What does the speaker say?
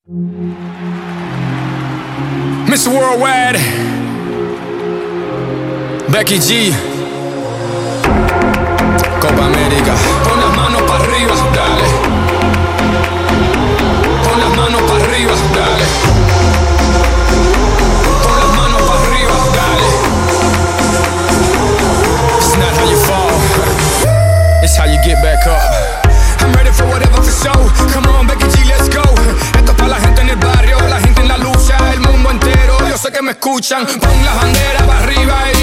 Mr. Worldwide, Becky G, Copa América. Pon las manos para arriba, dale. Pon las manos para arriba, dale. Pon las manos para arriba, dale. It's not how you fall, it's how you get back up. I'm ready for whatever for show. Come on, Becky G, let's go. Esto es para la gente en el barrio, la gente en la lucha, el mundo entero. Yo sé que me escuchan. Pon las banderas para arriba y